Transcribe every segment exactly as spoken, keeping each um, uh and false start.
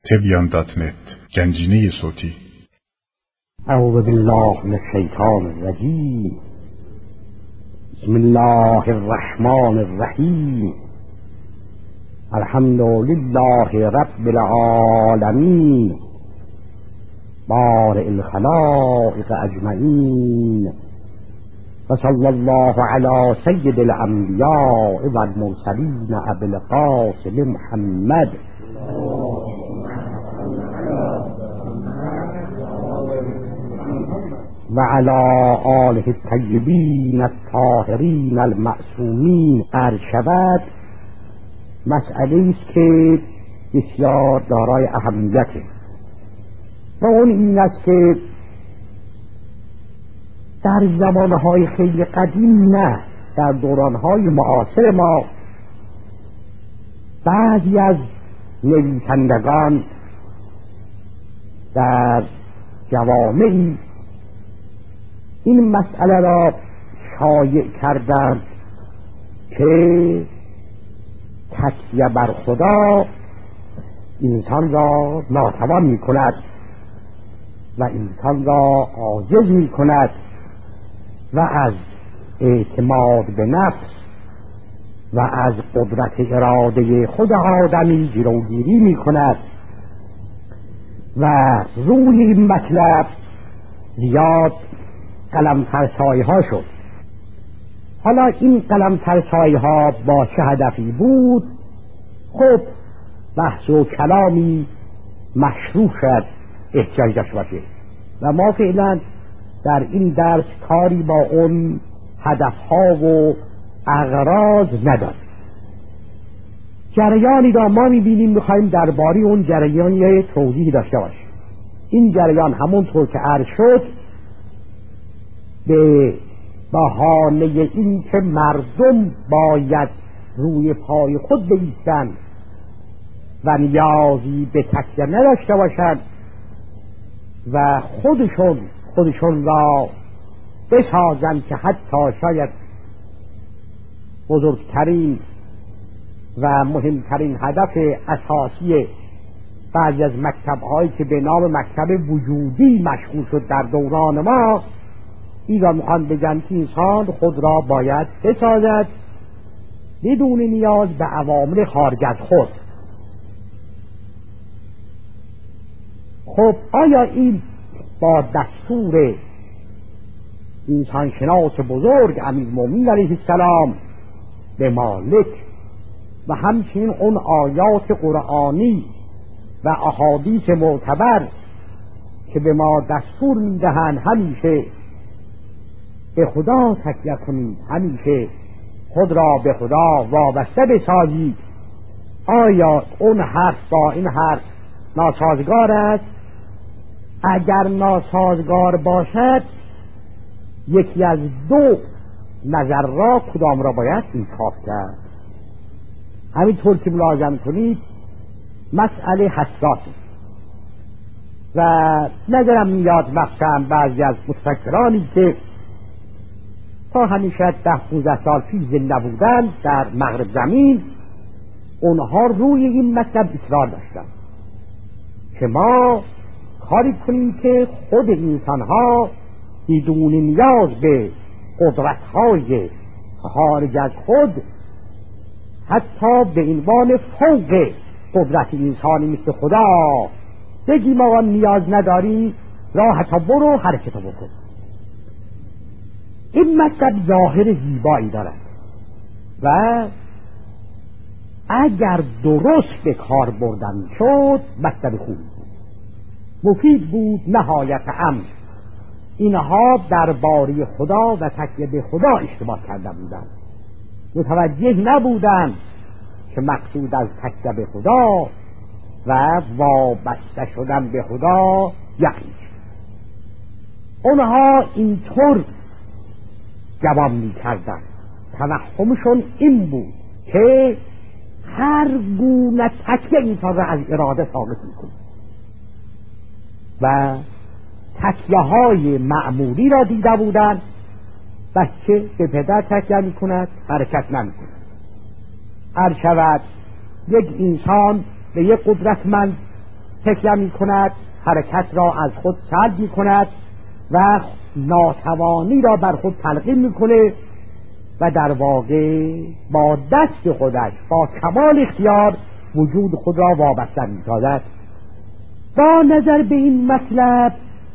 تبیان دات نت گنجینه صوتی. اعوذ بالله من الشیطان الرجیم. بسم الله الرحمن الرحیم. الحمد لله رب العالمین بارئ الخلائق اجمعین و صلی الله علی سید الانبیاء و المرسلین ابی القاسم محمد و علی آله الطیبین الطاهرین المعصومین. عرض شود مسئله است که بسیار دارای اهمیت و اون این است که در زمانهای خیلی قدیم، نه در دورانهای معاصر ما، بعضی از نویسندگان در جوامعی این مسئله را شایع کردند که تکیه بر خدا انسان را ناتوان می کند و انسان را عاجز می کند و از اعتماد به نفس و از قدرت اراده خود آدمی جلوگیری می کند و روی این مطلب زیاد قلم ترسایی ها شد. حالا این قلم ترسایی ها با چه هدفی بود؟ خب بحث و کلامی مشروع شد احتیاج داشت باشه و ما فعلا در این درس کاری با اون هدفها و اغراض نداریم. جریانی را ما میبینیم، میخوایم درباره اون جریان توضیح داشته باشیم. این جریان همونطور که عرض شد به بهانه این که مردم باید روی پای خود بایستند و نیازی به تکیه نداشته باشند و خودشون خودشون را بسازند که حتی شاید بزرگترین و مهمترین هدف اساسی بعضی از مکتب‌هایی که به نام مکتب وجودی مشهور شد در دوران ما، این را میخوان بگن که انسان خود را باید بسازد بدون نیاز به عوامل خارج از خود. خب آیا این با دستور انسانشناس بزرگ امیرالمومنین علیه السلام به مالک و همچنین اون آیات قرآنی و احادیث معتبر که به ما دستور میدهند همیشه به خدا تکیه کنید، همیشه خود را به خدا وابسته بسازید، آیا اون حرف با این حرف ناسازگار است؟ اگر ناسازگار باشد یکی از دو نظر را کدام را باید انتخاب کرد؟ همینطور که ملاحظه کنید مسئله حساسی و نظرم میاد وقتا بعضی از متفکرانی که تا همیشه ده پونزده سال پیش زنده بودن در مغرب زمین، اونها روی این مطلب اصرار داشتن که ما کاری کنیم که خود انسانها بدون نیاز به قدرت‌های خارج از خود، حتی به عنوان فوق قدرت انسانی مثل خدا بگیم آقا نیاز نداری، راحتا برو حرکت بکن. این مطلب ظاهر زیبایی دارد و اگر درست به کار بردن شد مطلب خوبی بود، مفید بود، نهایت امر. اینها درباره خدا و تکیه به خدا اشتباه کرده بودند، متوجه نبودند که مقصود از تکیه به خدا و وابسته شدن به خدا یعنی اونها اینطور جواب می کردن. توهمشون این بود که هر گونه تکیه انسان را از اراده ساقط می کند و تکیه های معمولی را دیده بودند. بچه به پدر تکیه می کند، حرکت نمی کند. هر شود یک انسان به یک قدرتمند تکیه می کند، حرکت را از خود سلب می کند و ناتوانی را بر خود تلقین می کنه و در واقع با دست خودش با کمال اختیار وجود خود را وابسته می سازد. با نظر به این مطلب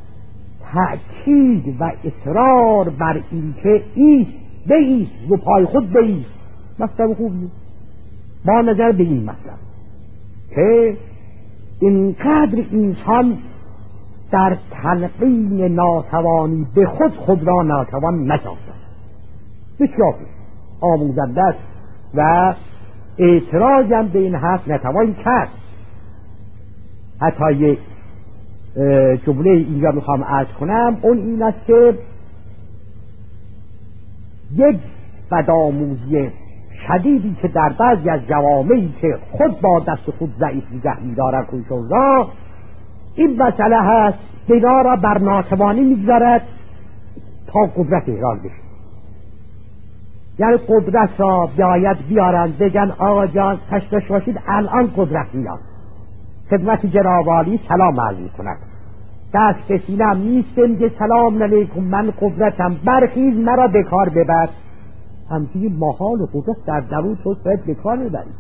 تأکید و اصرار بر اینکه ایست بایست رو پای خود بایست مطلب خوبی. با نظر به این مطلب که اینقدر انسان در تلقین ناتوانی به خود خود را ناتوان نسازد بسیار آموزنده است و اعتراض هم به این حرف نتوان کرد. حتی یک جمله اینجا میخوام عرض کنم، اون این است که یک بدآموزی شدیدی که در بعضی از جوامعی که خود با دست خود ضعیف نگه می‌دارند خودشون را، این مسئله هست بنا را بر ناتوانی می‌گذارد تا قدرت احرار بشه. یعنی قدرت را باید بیارن بگن آقا جان تشویش باشید الان قدرت میاد، خدمت جناب عالی سلام عرض می‌کند، دست به سینه‌ام نیست میگه سلام علیکم من قدرتم برخیز مرا به کار ببر. همچنین محال قدرت در درون تو باید به کار ببرید.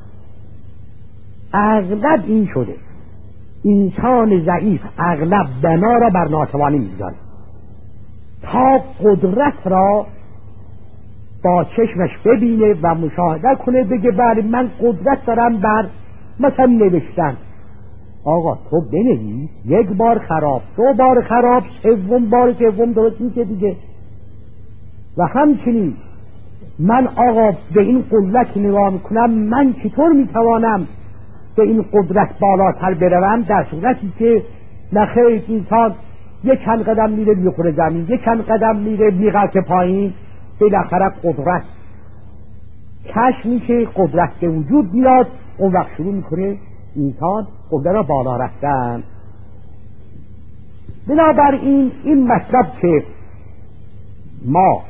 اغلب این شده انسان ضعیف اغلب بنا را بر ناتوانی می‌گذارد تا قدرت را با چشمش ببینه و مشاهده کنه بگه بله من قدرت دارم بر مثلا نوشتن. آقا تو بنویس، یک بار خراب، دو بار خراب، سوم بار سوم درست میشه دیگه. و همچنین من آقا به این قدرت نگاه میکنم من چطور میتوانم به این قدرت بالاتر بروم، در صورتی که نخیر انسان یک چند قدم میره میخوره زمین، یک چند قدم میره میغلطه پایین، بالاخره قدرت کشف میشه، قدرت به وجود میاد، اون وقت شروع میکنه انسان قدرت را بالا رفتن. بنابراین این مطلب که ما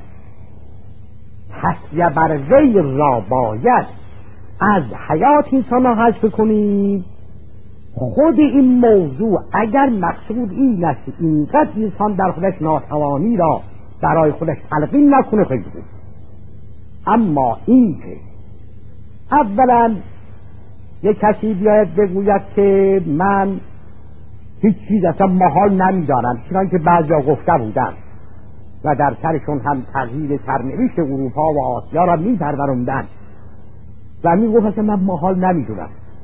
حسیه بر غیر را باید از حیات انسان ها حذف کنیم، خود این موضوع اگر مقصود این است اینقدر انسان در خودش ناتوانی را برای خودش تلقین نکنه خیلی بود. اما این که اولا یک کسی بیاید بگوید که من هیچ چیز اصلا محال نمیدارم، چنانکه بعضیا گفته بودن و در سرشون هم تغییر سرنوشت اروپا و آسیا را میپروروندن و میگفت اصلا من محال نمیدونم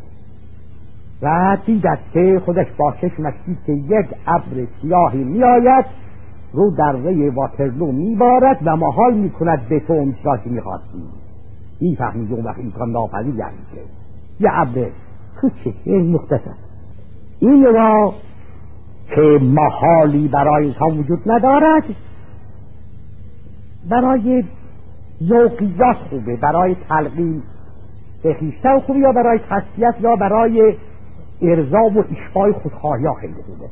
و دیدت که خودش با چشمش دید که یک ابر سیاهی میآید رو دره واترلو میبارد و محال میکند به تو اون چیزی میخواستی. این فهمید اون وقت امکان ناپذیر یعنی که یه ابر تو چه مختصر این را که محالی برای انسان وجود ندارد، برای ذوقیات خوبه، برای تلقین به خویشتن خوبه، یا برای تسلیت، یا برای ارضا و اشباع خودخواهی ها خیلی خوبه.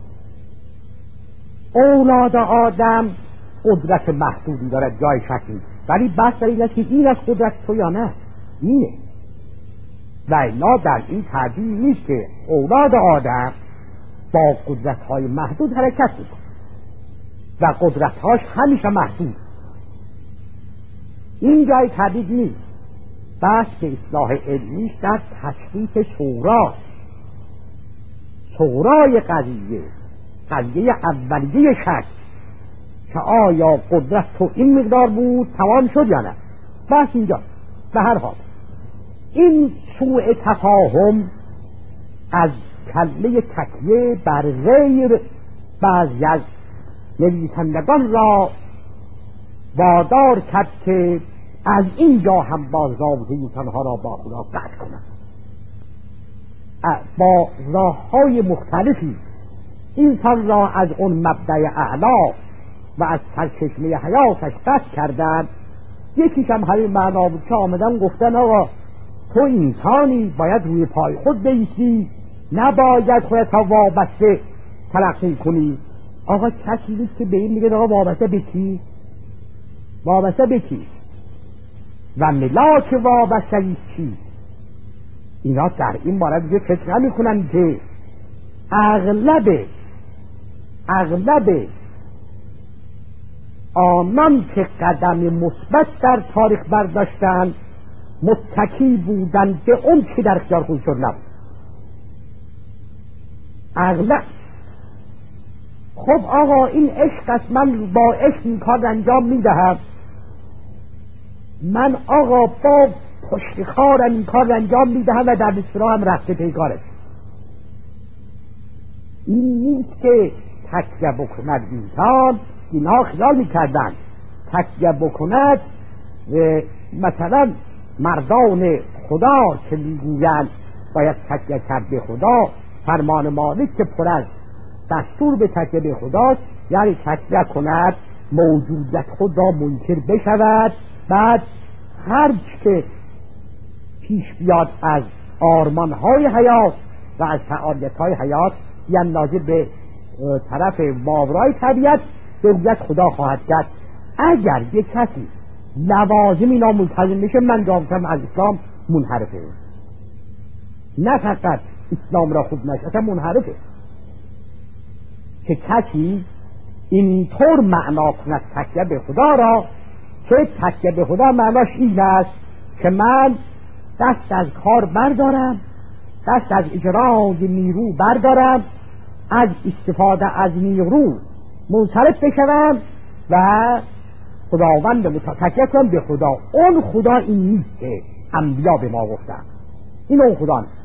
اولاد آدم قدرت محدودی دارد جای شکی، ولی بحث در این است که این از قدرت تو یا نه، اینه. و اینا در این تعبیر نیست که اولاد آدم با قدرت های محدود حرکت میکنه و قدرت هاش همیشه محدود. این جای تعبیر نیست. بحث که اصلاح علمیش در تشخیص شورا شورای قضیه قضیه اولیه شک که آیا قدرت تو این مقدار بود تمام شد یا نه. بحث اینجا. به هر حال این سوء تفاهم از کله تکیه بر غیر بعضی از نویسندگان را وادار کرد که از اینجا هم باز رابطه انسانها را با خدا قطع کنند. با راه های مختلفی انسان را از اون مبدأ اعلا و از سرچشمه حیاتش قطع کردند. یکیش هم همین معنا بود که آمدن گفتن آقا تو انسانی باید روی پای خود بایستی، نباید خودت ها وابسته تلقی کنی. آقا کسی نیست که به این میگه آقا وابسته به کی؟ وابسته به کی؟ و ملاک وابسته چی؟ اینا در این باره دیگه فکر نمی کنن که اغلب اغلب آنان که قدم مثبت در تاریخ برداشتند متکی بودند به اون که در اختیار خودشون نبود. اغلب خب آقا این عشق است، من با عشق این کار انجام میدهم، من آقا با پشتکارم این کار انجام میدهم و در بسرا هم رفته پیکارش. این نیست که تکیه بکند انسان. اینها خیال میکردن تکیه بکند مثلا مردان خدا که میگویند باید تکیه کرد به خدا، فرمان مالک که پر از دستور به تکیه به خداست، یعنی تکیه کند موجودیت خود را منکر بشود، بعد هر که پیش بیاد از آرمانهای حیات و از سعادتهای حیات یعنی ناظر به طرف ماورای طبیعت به وجود خدا خواهد کرد. اگر یک کسی لوازم اینا ملتزم میشه، من گفتم از اسلام منحرفه، نه فقط اسلام را خوب نشه، اصلا منحرفه. که کسی اینطور معنا کند تکیه به خدا را که تکیه به خدا معناش این است که من دست از کار بردارم، دست از اجرای نیرو بردارم، از استفاده از نیرو منصرف بشوم و خداوند متکیه کنم به خدا. اون خدا این نیست که انبیا به ما گفتن، این اون خدا نیست.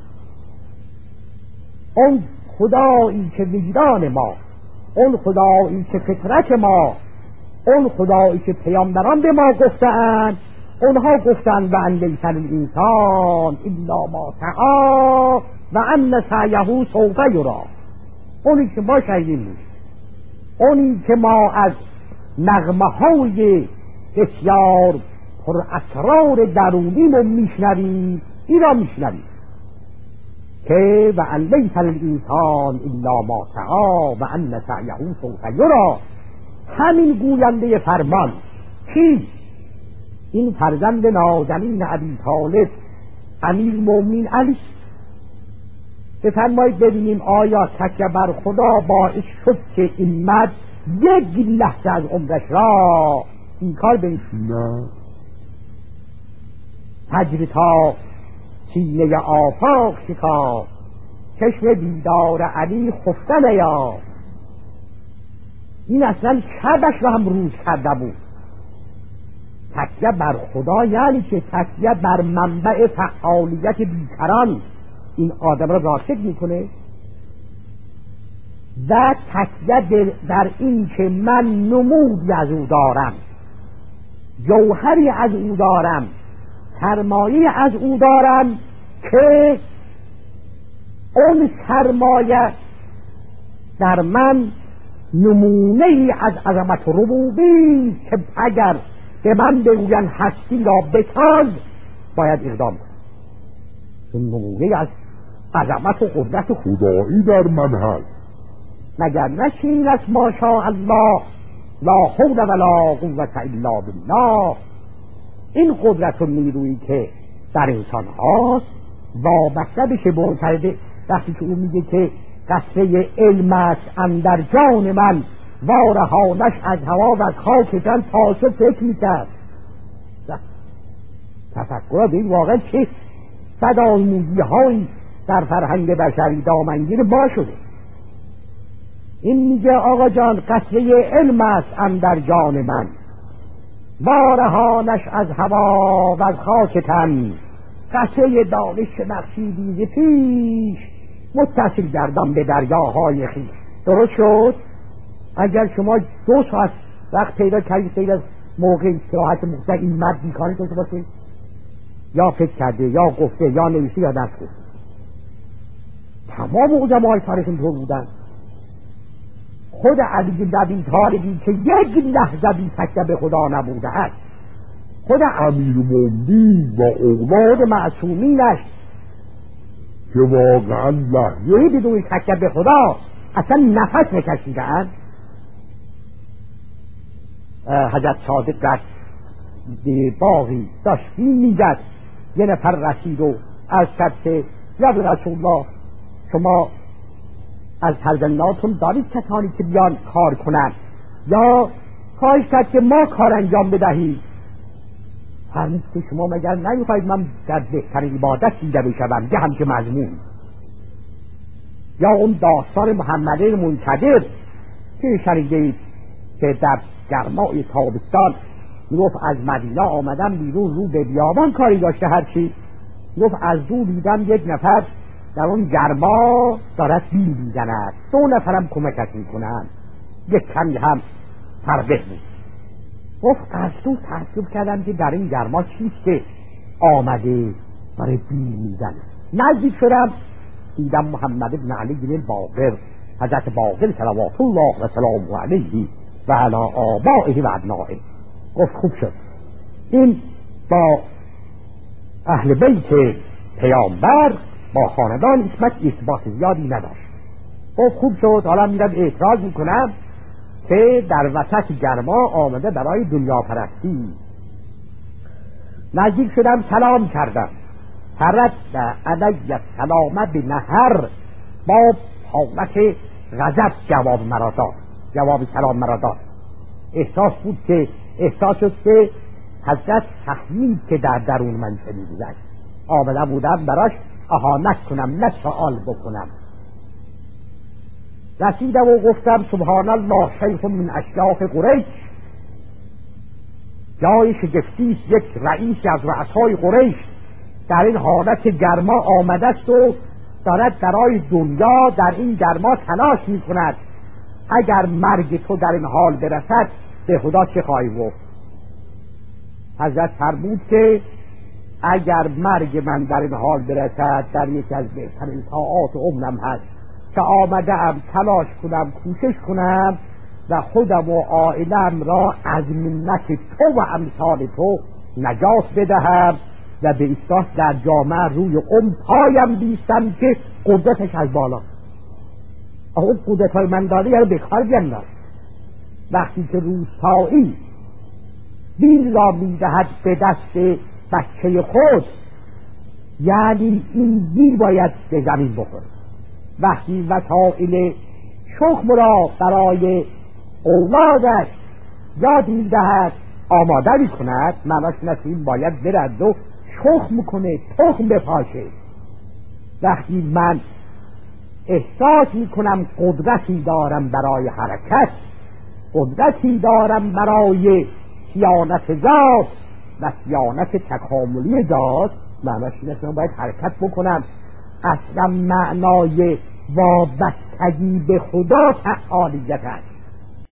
اون خدایی که وجدان ما، اون خدایی که فطرت ما، اون خدایی که پیامبران به ما گفتند، اونها گفتند و ان لیس للانسان الا ما سعی و ان سعیه سوف یری. اونی که ما شنیدیم بود، اونی که ما از نغمه های بسیار پر اسرار درونیمون میشنویم، این را میشنویم که و ان لیس للانسان الا ما سعی و ان سعیه سوف یری. همین گوینده فرمان کی؟ این فرزند نازنین ابی طالب امیرالمومنین علی. بفرمایید ببینیم آیا تکیه بر خدا باعث شد که این مرد یک لحظه از عمرش را این کار بنشد؟ نه. تجری تا سینه آفاق شکا، چشم بیدار علی خفته نیا. این اصلا شبش را هم روز کرده بود. تکیه بر خدا یعنی که تکیه بر منبع فعالیت بیکران این آدم را راشد میکنه و تکیه در این که من نمودی از او دارم، جوهری از او دارم، سرمایه از او دارم که اون سرمایه در من نمونه ای از عظمت ربوبی که اگر به من بگوین هستی را بتاز باید اقدام کنم. این نمونه از عظمت و قدرت خدایی در من هست، مگر نشین از ما شاء الله لا حول ولا قوة الا بالله. این قدرت و نیرویی که در انسان هاست وابسته بشه به اون طریقه. وقتی که اون میگه که قصه علم است اندر جان من وارهانش از هوا و از خاک جان تاسو فکر میکرد. تفکر به این واقع چه بدآموزی هایی در فرهنگ بشری دامنگیر ما شده. این میگه آقا جان قصه علم است اندر جان من وارهانش از هوا و از خاک تن، قصه دانش بخشیدی پیش متصل گردم به دریاهای خویش. درست شد؟ اگر شما دو ساعت وقت پیدا کردید غیر از موقع استراحت مختصر این مرد بیکاری داشته باشه، یا فکر کرده یا گفته یا نوشته یا دست گفته. تمام علمای تاریخ اینطور بودن. خود علی بن ابی طالبی که یک لحظه بی تکیه به خدا نبوده است، خود امیرالمومنین و اولاد معصومینش که واقعا لحظه بدون تکیه به خدا اصلا نفس نکشیدن. حضرت صادق در باغی داشت فیلم میزد، یه نفر رسید و از کرد که یا رسول الله شما از فرزندانتون دارید کسانی که بیان کار کنند یا خواهش کرد که ما کار انجام بدهید؟ فرمود که شما مگر نمیخواید من در بهترین عبادت دیده بشوم که همچه مضمون؟ یا اون داستان محمد منکدر که شنیدید که در گرمای تابستان میگفت از مدینه آمدم بیرون، رو به بیابان کاری داشته هرچی، میگفت از دو دیدم یک نفر در اون گرما دارد بیل میزند، دو نفرم کمکش میکنن، یک کمی هم فربه بود. گفت از دو تعجب کردم که در این گرما چیست که آمده برای بیل میزنه. نزدیک شدم دیدم محمد بن علی بن باقر، حضرت باقر صلوات الله و سلامه علیه و علی آبائه و ابنائه. گفت خوب شد، این با اهل بیت پیامبر با خاندان اسمت اثبات زیادی نداشت. گفت خوب شد، حالا میرم اعتراض میکنم که در وسط گرما آمده برای دنیا پرستی. نزدیک شدم سلام کردم، فرد علی السلام به نهر، با حالت غضب جواب مرا داد، جواب سلام مرا داد. احساس بود که احساس شد که حضرت تحمیل که در درون من شنیدند، آمده بودم براش اهانت کنم نه سؤال بکنم. رسیدم و گفتم سبحان الله، شیخ من اشیاخ قریش، جای شگفتی است، یک رئیسی از رؤسای قریش در این حالت گرما آمده است و دارد برای دنیا در این گرما تلاش می کند. اگر مرگ تو در این حال برسد به خدا چه خواهی گفت؟ حضرت فرمود که اگر مرگ من در این حال برسد در یکی از بهترین ساعات عمرم هست که آمده ام تلاش کنم، کوشش کنم و خودم و عائلم را از منت تو و امثال تو نجات بدهم و به اصلاح در جامعه روی قوم پایم بیستم که قدرتش از بالا. اون قدرت های من داره یعنی بکار بینداز. وقتی که روستایی بیل را میدهد به دست بچه خود، یعنی این بیل باید به زمین بخوره. وقتی وسائل شخم را برای اولادش یاد میدهد، آماده میکند، معناش نسیم باید برد و شخم کنه، تخم بپاشه. وقتی من احساس میکنم قدرتی دارم برای حرکت، قدرتی دارم برای صیانت ذات و صیانت تکاملی ذات، معناش نسیم باید حرکت بکنم. اصلا معنای وابستگی به خدا فعالیت است.